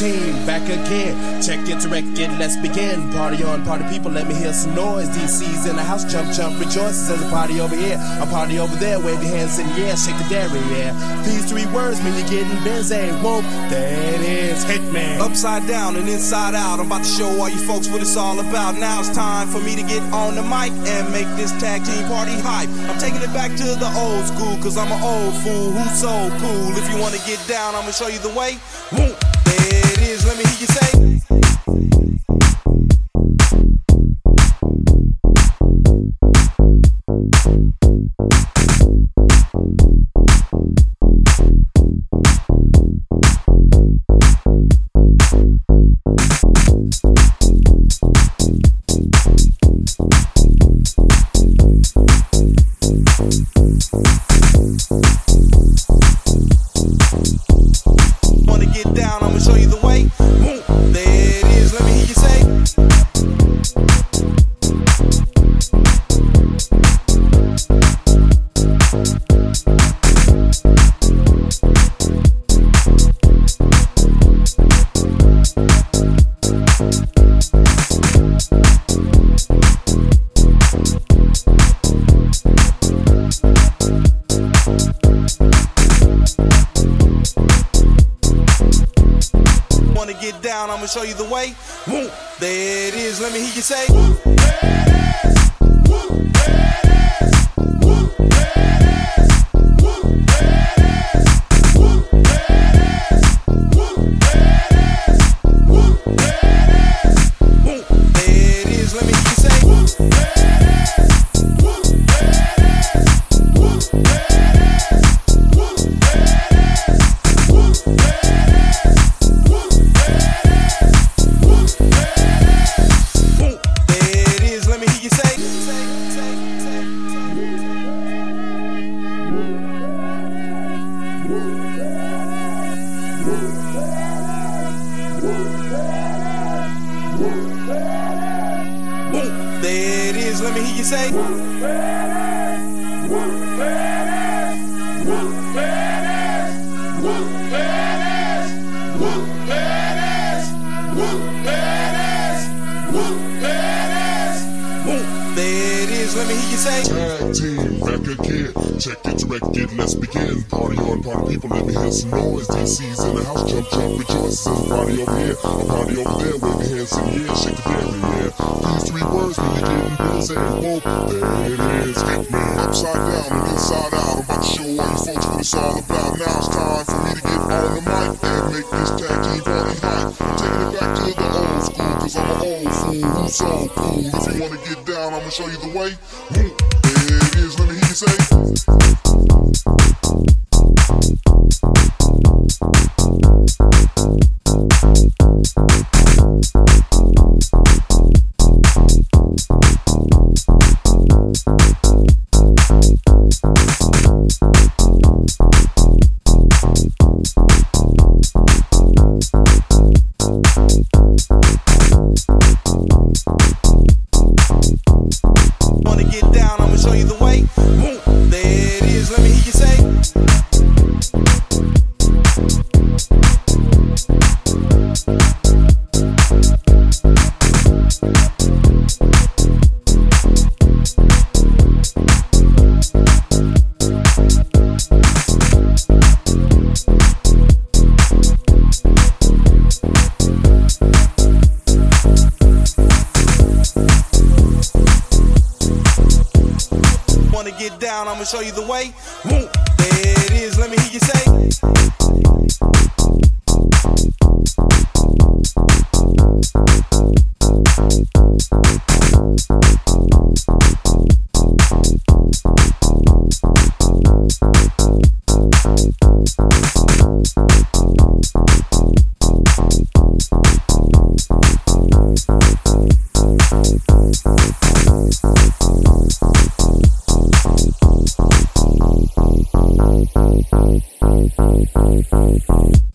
team, back again. Check it, direct it, let's begin. Party on, party people, let me hear some noise. DC's in the house, jump, jump, rejoices. There's a party over here, a party over there. Wave your hands in the air, shake the dairy, yeah. These three words mean you're getting busy. Whoop, that is Hitman. Upside down and inside out, I'm about to show all you folks what it's all about. Now it's time for me to get on the mic and make this tag team party hype. I'm taking it back to the old school, cause I'm an old fool who's so cool. If you wanna get down, I'ma show you the way. Whoop, there it is, let me hear you say. Down, I'ma show you the way. Boom, there it is, let me hear you say. Wanna get down, I'ma show you the way. Woo, there it is, let me hear you say. Woo, there it is. Woo, there it is. Woo, there it is. Woo, there it is. Woo, there it is. Woo, there it is. Woo, there it is. Woo, there it is, let me hear you say. Woo, there it is. Woo, there it is. Woo, there it is. Woo, there it is. Woo, there it is. There it is, let me hear you say. There it is, let me hear you say. Tag team, back again. Check it, direct it, let's begin. Party on, party people, let me hear some noise. DC's in the house, jump, jump, rejoices. There's a party over here, a party over there. Wave your hands in the air, shake the dairy, yeah. These three words mean you're getting busy. Whoop, there it is, Hitman. Upside down and inside out, I'm about to show all you folks what it's all about. Now it's time for me to get on the mic and make this tag team party hype. I'm taking it back to the old school, cause I'm an old fool who's so cool. If you wanna get down, I'ma show you the way. Whoop, there it is, let me hear you say. Wanna get down, I'ma show you the way. Boom, there it is, let me hear you say. Wanna get down, I'ma show you the way. Woo, there it is, let me hear you say. Bye.